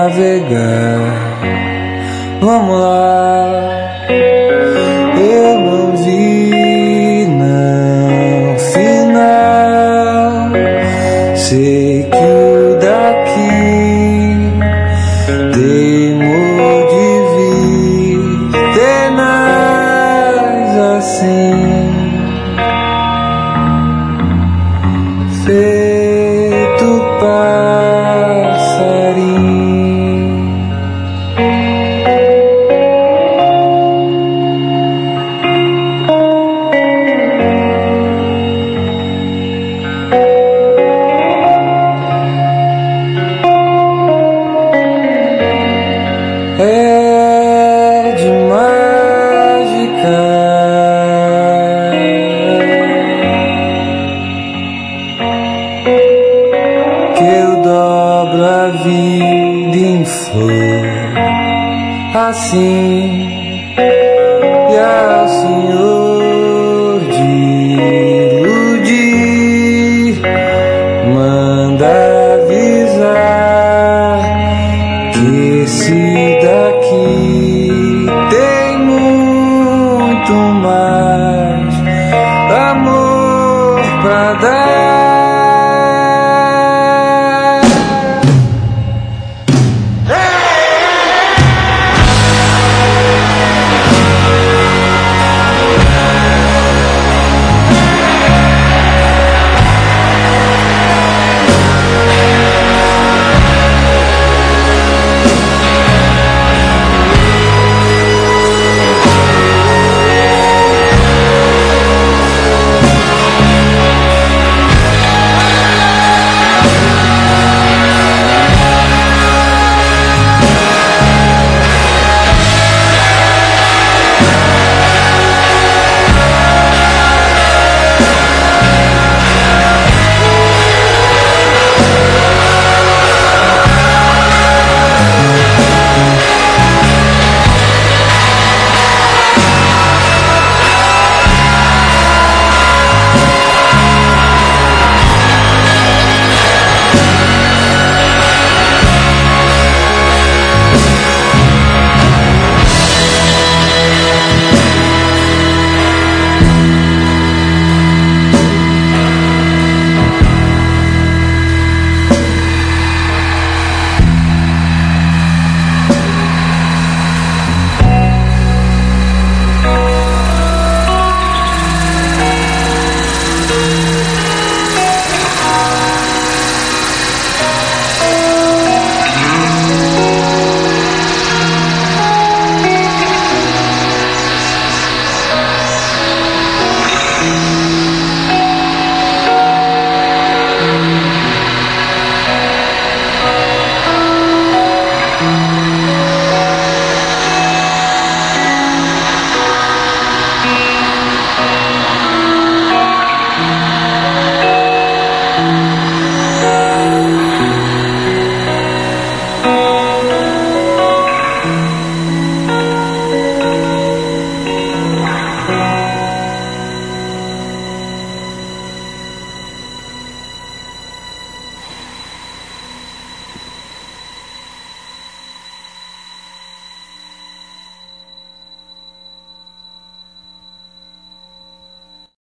navegar. Vamos lá, eu não vi não final. Sei que o daqui teimou de vir tenaz assim, feito passarinho. É de mágica que eu dobro a vida em flor, assim, e ao Senhor de iludir manda avisar que esse daqui tem muito mais amor pra dar.